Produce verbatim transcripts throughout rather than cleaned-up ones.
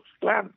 Klux Klan.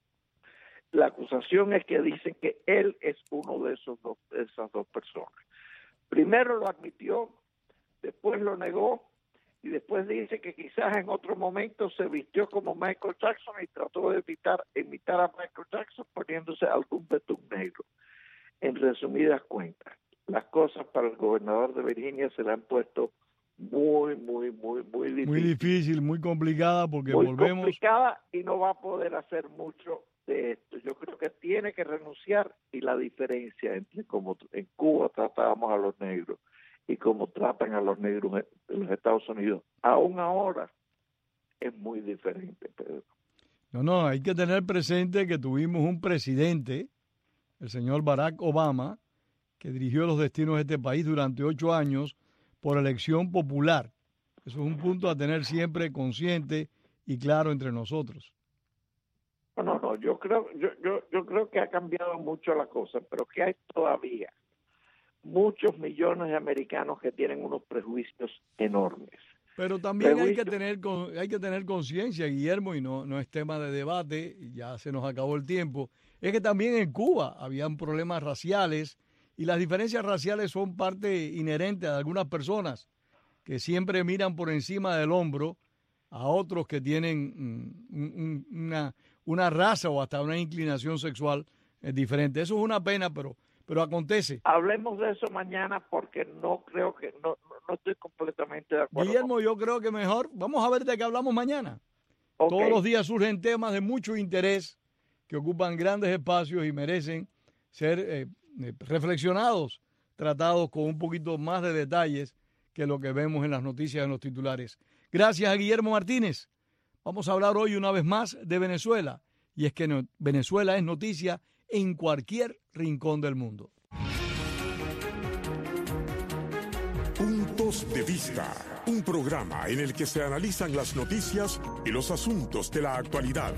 La acusación es que dicen que él es uno de esos dos, de esas dos personas. Primero lo admitió, después lo negó, y después dice que quizás en otro momento se vistió como Michael Jackson y trató de imitar, imitar a Michael Jackson poniéndose algún betún negro. En resumidas cuentas, las cosas para el gobernador de Virginia se le han puesto muy, muy, muy, muy difícil. Muy difícil, muy complicada, porque muy volvemos... complicada y no va a poder hacer mucho de esto. Yo creo que tiene que renunciar, y la diferencia entre cómo en Cuba tratábamos a los negros y cómo tratan a los negros en los Estados Unidos, aún ahora, es muy diferente, Pedro. No, no, hay que tener presente que tuvimos un presidente, el señor Barack Obama, que dirigió los destinos de este país durante ocho años por elección popular. Eso es un punto a tener siempre consciente y claro entre nosotros. No, no, no, yo creo, yo, yo, yo creo que ha cambiado mucho la cosa, pero que hay todavía muchos millones de americanos que tienen unos prejuicios enormes. Pero también Prejuicios. hay que tener hay que tener conciencia, Guillermo, y no, no es tema de debate, ya se nos acabó el tiempo, es que también en Cuba habían problemas raciales, y las diferencias raciales son parte inherente a algunas personas que siempre miran por encima del hombro a otros que tienen mm, un, una, una raza o hasta una inclinación sexual eh, diferente. Eso es una pena, pero pero acontece. Hablemos de eso mañana, porque no creo que, no, no, no estoy completamente de acuerdo. Guillermo, yo creo que mejor, vamos a ver de qué hablamos mañana. Okay. Todos los días surgen temas de mucho interés que ocupan grandes espacios y merecen ser eh, reflexionados, tratados con un poquito más de detalles que lo que vemos en las noticias, en los titulares. Gracias a Guillermo Martínez. Vamos a hablar hoy una vez más de Venezuela, y es que no, Venezuela es noticia en cualquier rincón del mundo. Puntos de Vista, un programa en el que se analizan las noticias y los asuntos de la actualidad.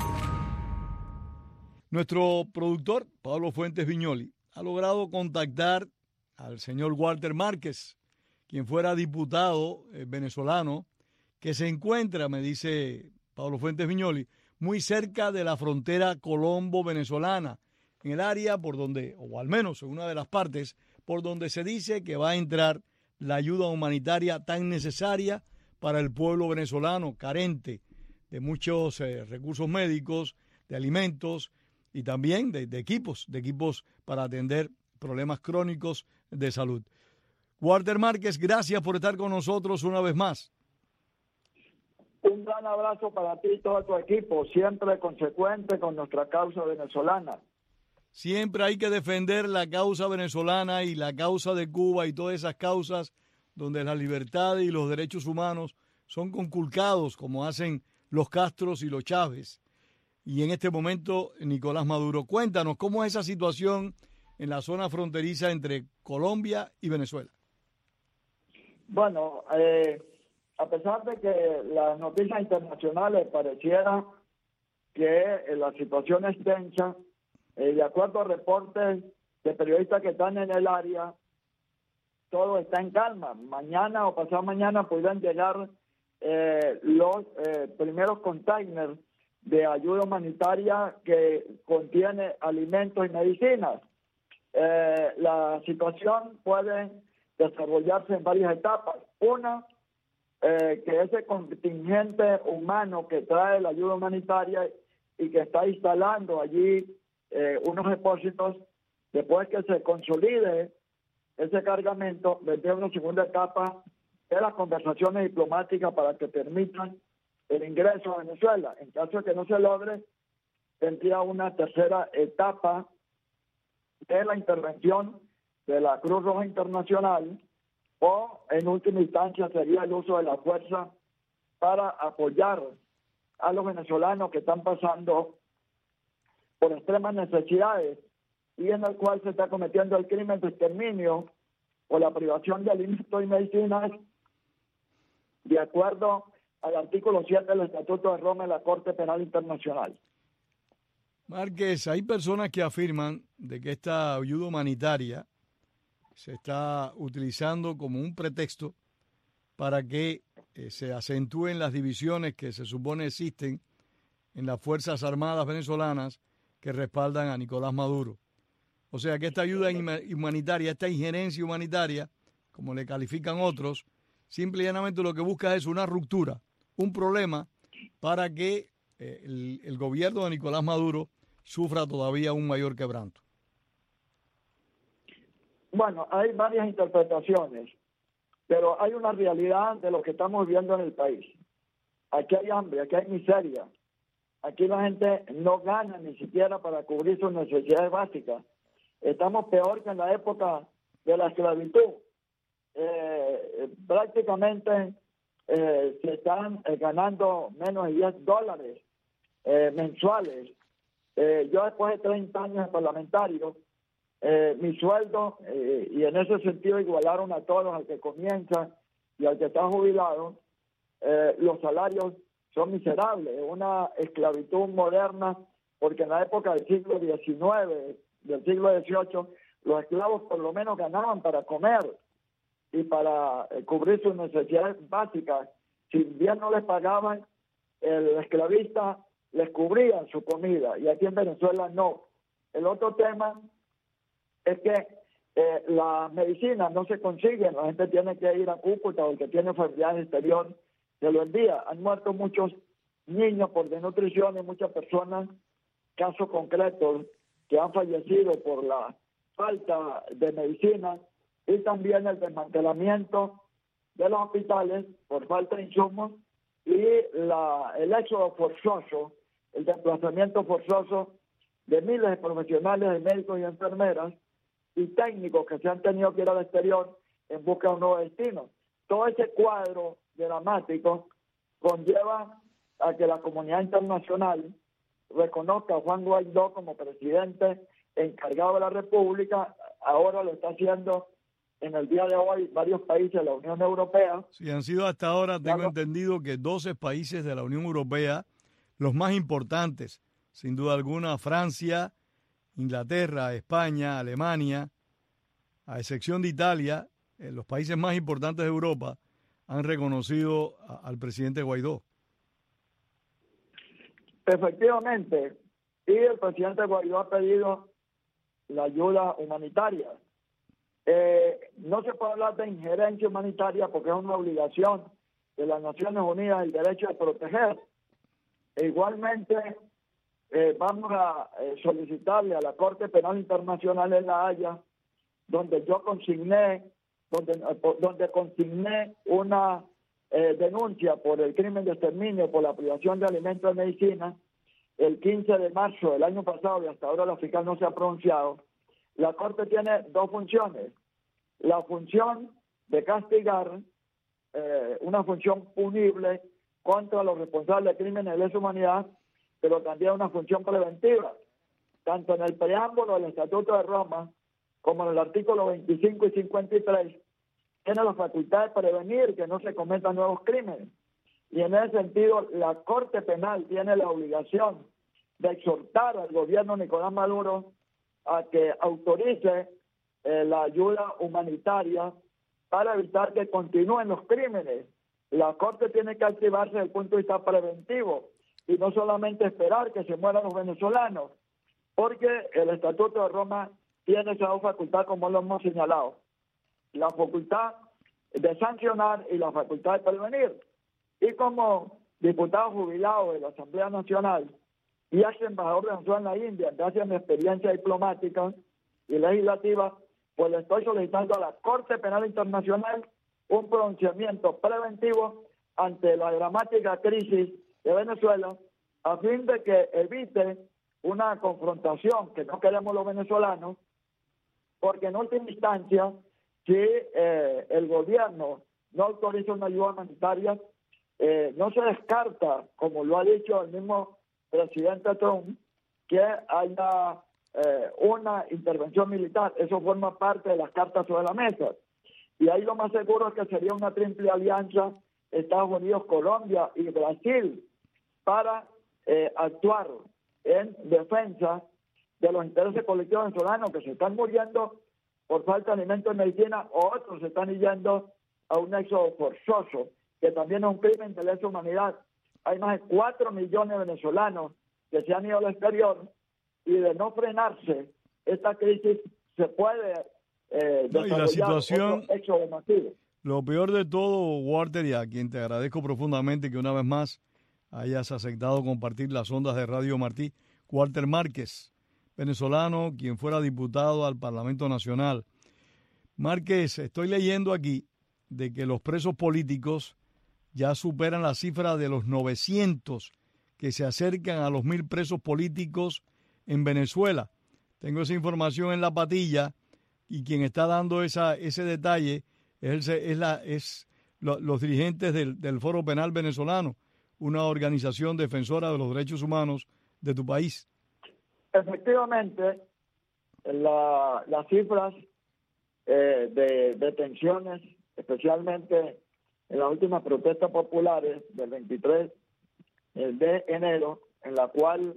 Nuestro productor, Pablo Fuentes Viñoli, ha logrado contactar al señor Walter Márquez, quien fuera diputado eh, venezolano, que se encuentra, me dice Pablo Fuentes Viñoli, muy cerca de la frontera colombo-venezolana, en el área por donde, o al menos en una de las partes, por donde se dice que va a entrar la ayuda humanitaria tan necesaria para el pueblo venezolano, carente de muchos eh, recursos médicos, de alimentos y también de, de equipos, de equipos para atender problemas crónicos de salud. Walter Márquez, gracias por estar con nosotros una vez más. Un gran abrazo para ti y todo tu equipo, siempre consecuente con nuestra causa venezolana. Siempre hay que defender la causa venezolana y la causa de Cuba y todas esas causas donde las libertades y los derechos humanos son conculcados, como hacen los Castros y los Chávez. Y en este momento, Nicolás Maduro. Cuéntanos, ¿cómo es esa situación en la zona fronteriza entre Colombia y Venezuela? Bueno, eh, a pesar de que las noticias internacionales parecieran que la situación es tensa, Eh, de acuerdo a reportes de periodistas que están en el área, todo está en calma. Mañana o pasado mañana podrán llegar eh, los eh, primeros containers de ayuda humanitaria que contiene alimentos y medicinas. Eh, la situación puede desarrollarse en varias etapas. Una, eh, que ese contingente humano que trae la ayuda humanitaria y que está instalando allí Eh, unos depósitos, después que se consolide ese cargamento, vendrá una segunda etapa de las conversaciones diplomáticas para que permitan el ingreso a Venezuela. En caso de que no se logre, tendría una tercera etapa de la intervención de la Cruz Roja Internacional, o en última instancia sería el uso de la fuerza para apoyar a los venezolanos que están pasando por extremas necesidades y en el cual se está cometiendo el crimen de exterminio o la privación de alimentos y medicinas, de acuerdo al artículo siete del Estatuto de Roma de la Corte Penal Internacional. Márquez, hay personas que afirman de que esta ayuda humanitaria se está utilizando como un pretexto para que eh, se acentúen las divisiones que se supone existen en las Fuerzas Armadas venezolanas que respaldan a Nicolás Maduro. O sea que esta ayuda humanitaria, esta injerencia humanitaria, como le califican otros, simple y llanamente lo que busca es una ruptura, un problema para que eh, el, el gobierno de Nicolás Maduro sufra todavía un mayor quebranto. Bueno, hay varias interpretaciones, pero hay una realidad de lo que estamos viendo en el país. Aquí hay hambre, aquí hay miseria, aquí la gente no gana ni siquiera para cubrir sus necesidades básicas. Estamos peor que en la época de la esclavitud. Eh, prácticamente eh, se están eh, ganando menos de diez dólares eh, mensuales. Eh, yo después de treinta años de parlamentario, eh, mi sueldo, eh, y en ese sentido igualaron a todos, al que comienza y al que está jubilado, eh, los salarios son miserables, una esclavitud moderna, porque en la época del siglo diecinueve, del siglo dieciocho, los esclavos por lo menos ganaban para comer y para eh, cubrir sus necesidades básicas. Si bien no les pagaban, el esclavista les cubría su comida, y aquí en Venezuela no. El otro tema es que eh, las medicinas no se consiguen, la gente tiene que ir a Cúcuta, o el que tiene enfermedad en el exterior se lo envía. Han muerto muchos niños por desnutrición y muchas personas, casos concretos, que han fallecido por la falta de medicina, y también el desmantelamiento de los hospitales por falta de insumos y la, el éxodo forzoso, el desplazamiento forzoso de miles de profesionales, de médicos y enfermeras y técnicos que se han tenido que ir al exterior en busca de un nuevo destino. Todo ese cuadro dramático conlleva a que la comunidad internacional reconozca a Juan Guaidó como presidente encargado de la República. Ahora lo está haciendo en el día de hoy varios países de la Unión Europea. Sí, han sido hasta ahora, tengo Claro. entendido, que doce países de la Unión Europea, los más importantes, sin duda alguna, Francia, Inglaterra, España, Alemania, a excepción de Italia, eh, los países más importantes de Europa han reconocido a, al presidente Guaidó. Efectivamente, y el presidente Guaidó ha pedido la ayuda humanitaria. Eh, no se puede hablar de injerencia humanitaria porque es una obligación de las Naciones Unidas el derecho de proteger. E igualmente, eh, vamos a eh, solicitarle a la Corte Penal Internacional en La Haya, donde yo consigné, donde, donde consigné una eh, denuncia por el crimen de exterminio, por la privación de alimentos y medicina, el quince de marzo del año pasado, y hasta ahora la fiscal no se ha pronunciado. La Corte tiene dos funciones: la función de castigar, eh, una función punible contra los responsables de crímenes de lesa humanidad, pero también una función preventiva. Tanto en el preámbulo del Estatuto de Roma como en el artículo veinticinco y cincuenta y tres, tiene la facultad de prevenir que no se cometan nuevos crímenes. Y en ese sentido, la Corte Penal tiene la obligación de exhortar al gobierno de Nicolás Maduro a que autorice eh, la ayuda humanitaria para evitar que continúen los crímenes. La Corte tiene que activarse desde el punto de vista preventivo y no solamente esperar que se mueran los venezolanos, porque el Estatuto de Roma tiene esa dos facultad, como lo hemos señalado: la facultad de sancionar y la facultad de prevenir. Y como diputado jubilado de la Asamblea Nacional y ex embajador de Venezuela en la India, gracias a mi experiencia diplomática y legislativa, pues le estoy solicitando a la Corte Penal Internacional un pronunciamiento preventivo ante la dramática crisis de Venezuela, a fin de que evite una confrontación que no queremos los venezolanos, porque en última instancia, si eh, el gobierno no autoriza una ayuda humanitaria, eh, no se descarta, como lo ha dicho el mismo presidente Trump, que haya eh, una intervención militar. Eso forma parte de las cartas sobre la mesa. Y ahí lo más seguro es que sería una triple alianza, Estados Unidos, Colombia y Brasil, para eh, actuar en defensa de los intereses colectivos venezolanos, que se están muriendo por falta de alimentos y medicina, o otros se están yendo a un éxodo forzoso, que también es un crimen de lesa humanidad. hay más de cuatro millones de venezolanos que se han ido al exterior, y de no frenarse esta crisis se puede eh, no, y la situación, otro éxodo masivo. Lo peor de todo, Walter, y a quien te agradezco profundamente que una vez más hayas aceptado compartir las ondas de Radio Martí, Walter Márquez, venezolano, quien fuera diputado al Parlamento Nacional. Márquez, estoy leyendo aquí de que los presos políticos ya superan la cifra de los novecientos, que se acercan a los mil presos políticos en Venezuela. Tengo esa información en la patilla, y quien está dando esa, ese detalle es, el, es, la, es lo, los dirigentes del, del Foro Penal Venezolano, una organización defensora de los derechos humanos de tu país. Efectivamente, la, las cifras eh, de detenciones, especialmente en las últimas protestas populares del veintitrés de enero, en la cual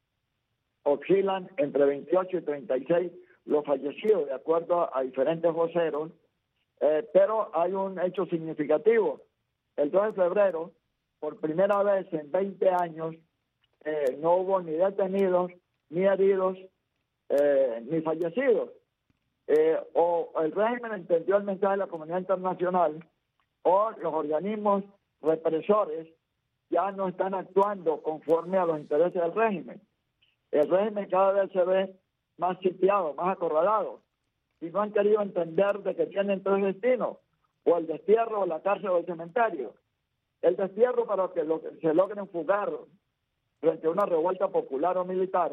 oscilan entre veintiocho y treinta y seis los fallecidos, de acuerdo a diferentes voceros, eh, pero hay un hecho significativo. El dos de febrero, por primera vez en veinte años, eh, no hubo ni detenidos, ni heridos, eh, ni fallecidos. Eh, o el régimen entendió el mensaje de la comunidad internacional, o los organismos represores ya no están actuando conforme a los intereses del régimen. El régimen cada vez se ve más sitiado, más acorralado, y no han querido entender de que tienen tres destinos: o el destierro, o la cárcel, o el cementerio. El destierro para que, lo, que se logren fugar frente a una revuelta popular o militar,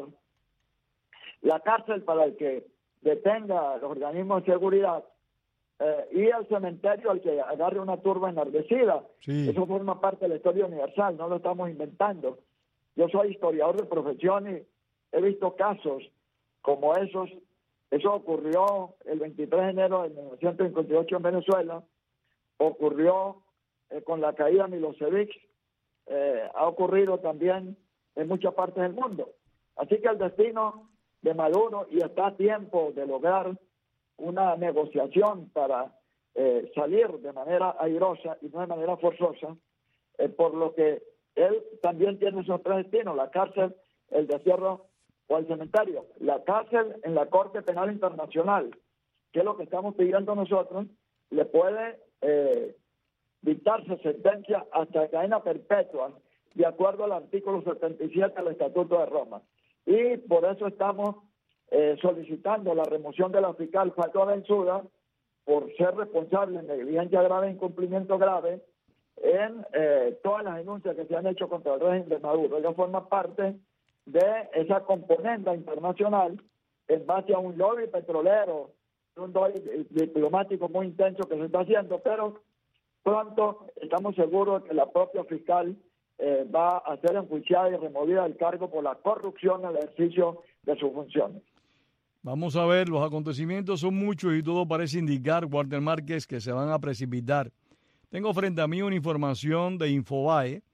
la cárcel para el que detenga a los organismos de seguridad, eh, y el cementerio al que agarre una turba enardecida. Sí. Eso forma parte de la historia universal, no lo estamos inventando. Yo soy historiador de profesión y he visto casos como esos. Eso ocurrió el veintitrés de enero de mil novecientos cincuenta y ocho en Venezuela, ocurrió eh, con la caída de Milosevic, eh, ha ocurrido también en muchas partes del mundo. Así que el destino de Maduro, y está a tiempo de lograr una negociación para eh, salir de manera airosa y no de manera forzosa, eh, por lo que él también tiene esos tres destinos: la cárcel, el destierro o el cementerio. La cárcel en la Corte Penal Internacional, que es lo que estamos pidiendo nosotros, le puede eh, dictarse sentencia hasta cadena perpetua, de acuerdo al artículo setenta y siete del Estatuto de Roma. Y por eso estamos eh, solicitando la remoción de la fiscal Fatua Bensouda por ser responsable en negligencia grave e incumplimiento grave en eh, todas las denuncias que se han hecho contra el régimen de Maduro. Ella forma parte de esa componenda internacional en base a un lobby petrolero, un lobby diplomático muy intenso que se está haciendo, pero pronto estamos seguros que la propia fiscal eh, va a ser enjuiciada y removida del cargo por la corrupción en el ejercicio de sus funciones. Vamos a ver, los acontecimientos son muchos y todo parece indicar, Walter Márquez, que se van a precipitar. Tengo frente a mí una información de Infobae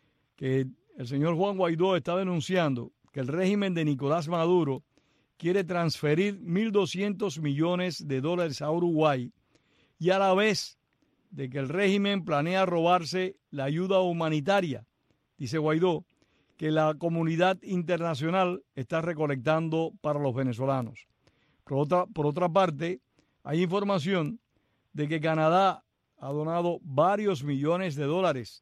que el señor Juan Guaidó está denunciando que el régimen de Nicolás Maduro quiere transferir mil doscientos millones de dólares a Uruguay, y a la vez de que el régimen planea robarse la ayuda humanitaria. Dice Guaidó que la comunidad internacional está recolectando para los venezolanos. Por otra, por otra parte, hay información de que Canadá ha donado varios millones de dólares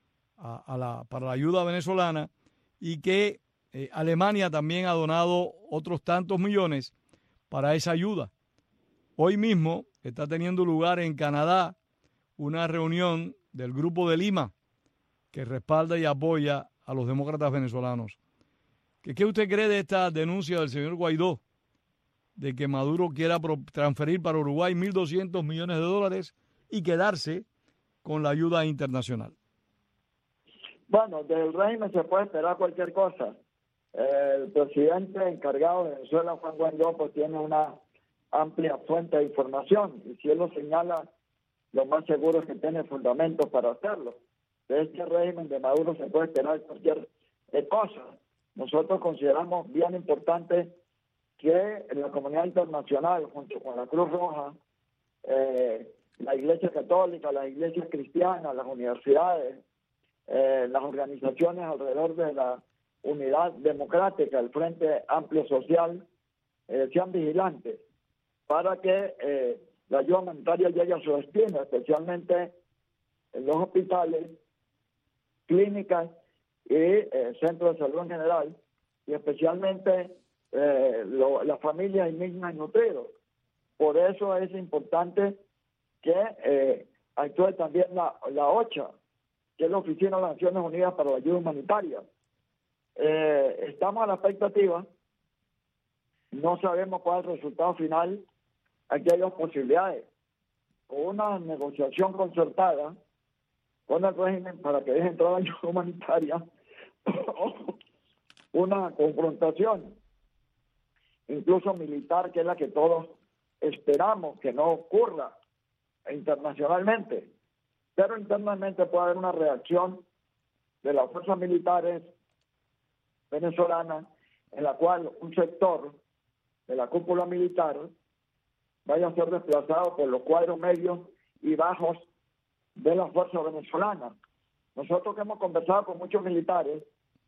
a, a la, para la ayuda venezolana, y que eh, Alemania también ha donado otros tantos millones para esa ayuda. Hoy mismo está teniendo lugar en Canadá una reunión del Grupo de Lima que respalda y apoya a los demócratas venezolanos. ¿Qué, qué usted cree de esta denuncia del señor Guaidó de que Maduro quiera transferir para Uruguay mil doscientos millones de dólares y quedarse con la ayuda internacional? Bueno, del régimen se puede esperar cualquier cosa. El presidente encargado de Venezuela, Juan Guaidó, pues tiene una amplia fuente de información, y si él lo señala, lo más seguro es que tiene fundamentos para hacerlo. De este régimen de Maduro se puede esperar cualquier cosa. Nosotros consideramos bien importante que la comunidad internacional, junto con la Cruz Roja, eh, la Iglesia Católica, las iglesias cristianas, las universidades, eh, las organizaciones alrededor de la unidad democrática, el Frente Amplio Social, eh, sean vigilantes para que eh, la ayuda humanitaria llegue a su destino, especialmente en los hospitales, clínicas y eh, centros de salud en general, y especialmente eh, lo, las familias indignas y nutridos. Por eso es importante que eh, actúe también la, la OCHA, que es la Oficina de las Naciones Unidas para la Ayuda Humanitaria. Eh, estamos a la expectativa, no sabemos cuál es el resultado final. Aquí hay dos posibilidades: o una negociación concertada con el régimen para que deje entrar la ayuda humanitaria, o una confrontación, incluso militar, que es la que todos esperamos que no ocurra internacionalmente. Pero internamente puede haber una reacción de las fuerzas militares venezolanas en la cual un sector de la cúpula militar vaya a ser desplazado por los cuadros medios y bajos de las fuerzas venezolanas. Nosotros que hemos conversado con muchos militares,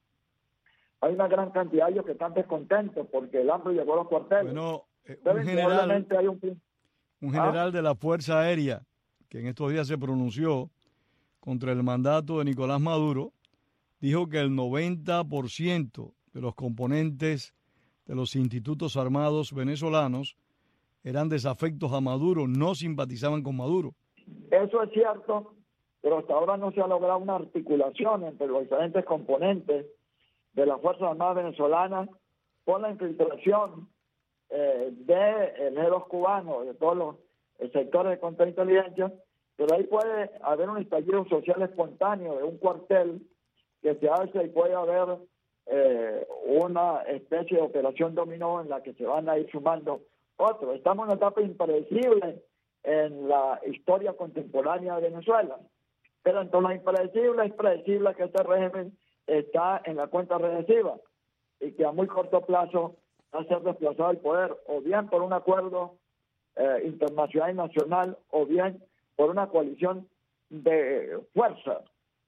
hay una gran cantidad de ellos que están descontentos porque el hambre llegó a los cuarteles. Bueno, eh, Pero un general, hay un... un general ¿Ah? de la Fuerza Aérea que en estos días se pronunció contra el mandato de Nicolás Maduro, dijo que el noventa por ciento de los componentes de los institutos armados venezolanos eran desafectos a Maduro, no simpatizaban con Maduro. Eso es cierto, pero hasta ahora no se ha logrado una articulación entre los diferentes componentes de las Fuerzas Armadas venezolanas con la infiltración eh, de los cubanos, de todos los eh, sectores de contrainteligencia, pero ahí puede haber un estallido social espontáneo de un cuartel que se hace y puede haber eh, una especie de operación dominó en la que se van a ir sumando otros. Estamos en una etapa impredecible en la historia contemporánea de Venezuela, pero entre lo impredecible es predecible que este régimen está en la cuenta regresiva y que a muy corto plazo va a ser desplazado del poder, o bien por un acuerdo eh, internacional y nacional, o bien por una coalición de fuerza,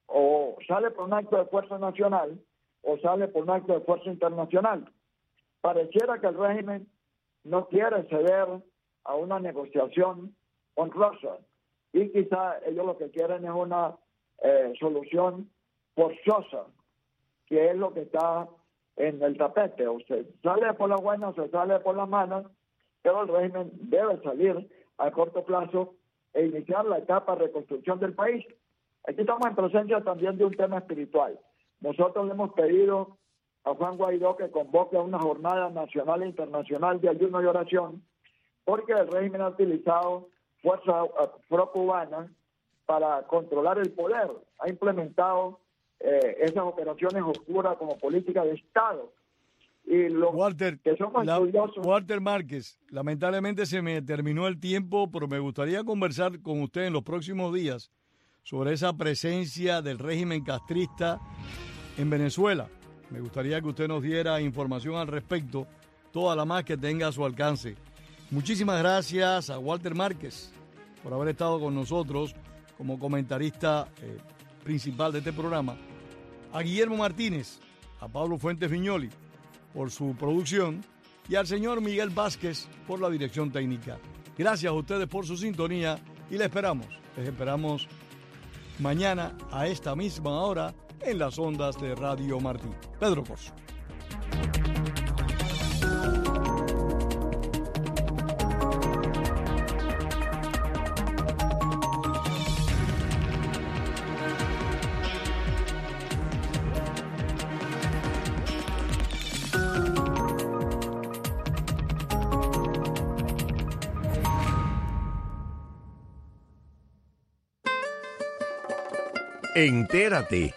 o sale por un acto de fuerza nacional, o sale por un acto de fuerza internacional. Pareciera que el régimen no quiere ceder a una negociación honrosa, y quizá ellos lo que quieren es una eh, solución forzosa, que es lo que está en el tapete. O se sale por las buenas o se sale por las malas, pero el régimen debe salir a corto plazo e iniciar la etapa de reconstrucción del país. Aquí estamos en presencia también de un tema espiritual. Nosotros le hemos pedido a Juan Guaidó que convoque a una jornada nacional e internacional de ayuno y oración, porque el régimen ha utilizado fuerzas pro-cubanas para controlar el poder. Ha implementado eh, esas operaciones oscuras como política de Estado. Y los Walter, que somos la, estudiosos... Walter Márquez, lamentablemente se me terminó el tiempo, pero me gustaría conversar con usted en los próximos días sobre esa presencia del régimen castrista en Venezuela. Me gustaría que usted nos diera información al respecto, toda la más que tenga a su alcance. Muchísimas gracias a Walter Márquez por haber estado con nosotros como comentarista eh, principal de este programa, a Guillermo Martínez, a Pablo Fuentes Viñoli por su producción y al señor Miguel Vázquez por la dirección técnica. Gracias a ustedes por su sintonía y les esperamos, les esperamos mañana a esta misma hora en las ondas de Radio Martí. Pedro Corso. Entérate.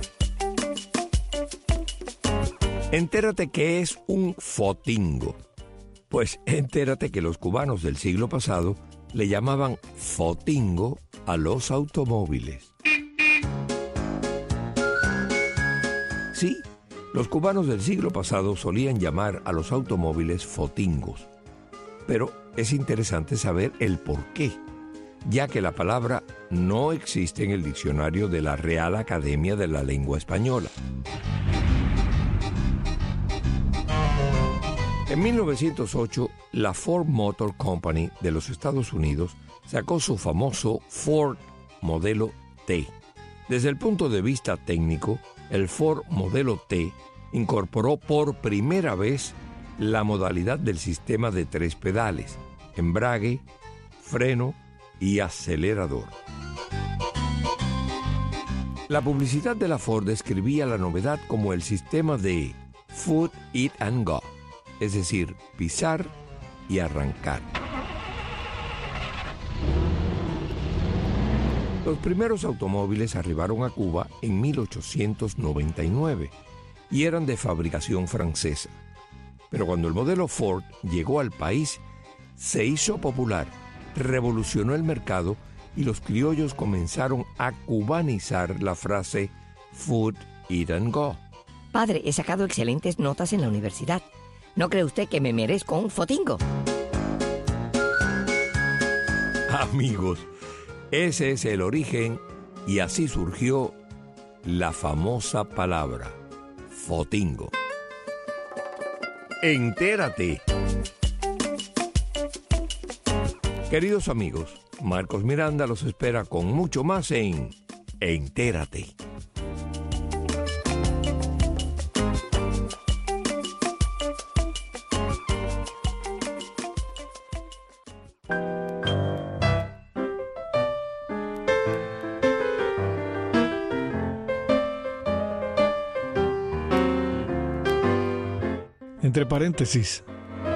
Entérate qué es un fotingo. Pues entérate que los cubanos del siglo pasado le llamaban fotingo a los automóviles. Sí, los cubanos del siglo pasado solían llamar a los automóviles fotingos. Pero es interesante saber el por qué. ya que la palabra no existe en el diccionario de la Real Academia de la Lengua Española. En mil novecientos ocho, la Ford Motor Company de los Estados Unidos sacó su famoso Ford modelo T. Desde el punto de vista técnico, el Ford modelo T incorporó por primera vez la modalidad del sistema de tres pedales: embrague, freno y acelerador. La publicidad de la Ford describía la novedad como el sistema de Foot, Eat and Go, es decir, pisar y arrancar. Los primeros automóviles arribaron a Cuba en mil ochocientos noventa y nueve y eran de fabricación francesa. Pero cuando el modelo Ford llegó al país, se hizo popular, revolucionó el mercado y los criollos comenzaron a cubanizar la frase Food, Eat and Go. Padre, he sacado excelentes notas en la universidad. ¿No cree usted que me merezco un fotingo? Amigos, ese es el origen y así surgió la famosa palabra fotingo. Entérate. Queridos amigos, Marcos Miranda los espera con mucho más en Entérate. Entre paréntesis,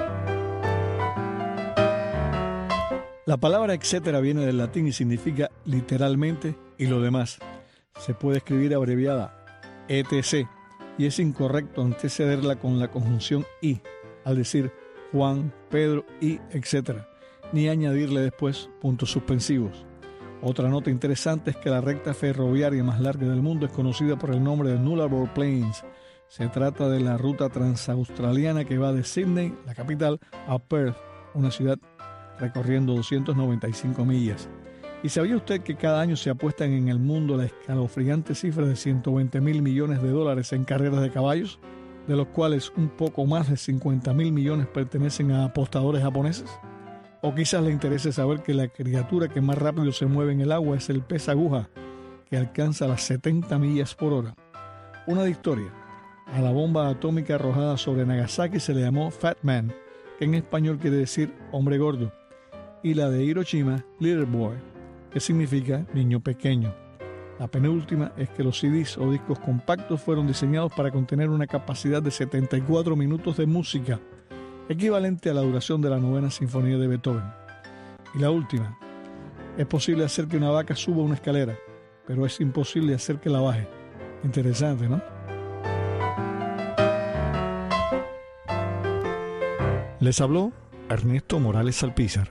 la palabra etcétera viene del latín y significa literalmente y lo demás. Se puede escribir abreviada etc y es incorrecto antecederla con la conjunción y, al decir Juan, Pedro y etcétera, ni añadirle después puntos suspensivos. Otra nota interesante es que la recta ferroviaria más larga del mundo es conocida por el nombre de Nullarbor Plains. Se trata de la ruta transaustraliana que va de Sydney, la capital, a Perth, una ciudad recorriendo doscientas noventa y cinco millas. ¿Y sabía usted que cada año se apuestan en el mundo la escalofriante cifra de ciento veinte mil millones de dólares en carreras de caballos, de los cuales un poco más de cincuenta mil millones pertenecen a apostadores japoneses? O quizás le interese saber que la criatura que más rápido se mueve en el agua es el pez aguja, que alcanza las setenta millas por hora. Una de historia. A la bomba atómica arrojada sobre Nagasaki se le llamó Fat Man, que en español quiere decir hombre gordo, y la de Hiroshima, Little Boy, que significa niño pequeño. La penúltima es que los C Ds o discos compactos fueron diseñados para contener una capacidad de setenta y cuatro minutos de música, equivalente a la duración de la novena sinfonía de Beethoven. Y la última, es posible hacer que una vaca suba una escalera, pero es imposible hacer que la baje. Interesante, ¿no? Les habló Ernesto Morales Alpizar.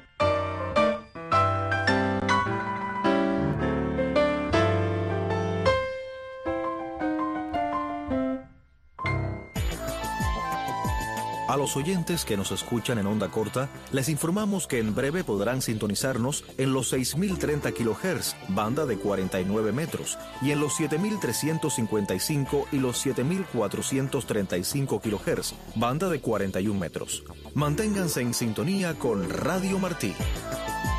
A los oyentes que nos escuchan en onda corta, les informamos que en breve podrán sintonizarnos en los seis mil treinta kilohertz, banda de cuarenta y nueve metros, y en los siete mil trescientos cincuenta y cinco y los siete mil cuatrocientos treinta y cinco kilohertz, banda de cuarenta y un metros. Manténganse en sintonía con Radio Martí.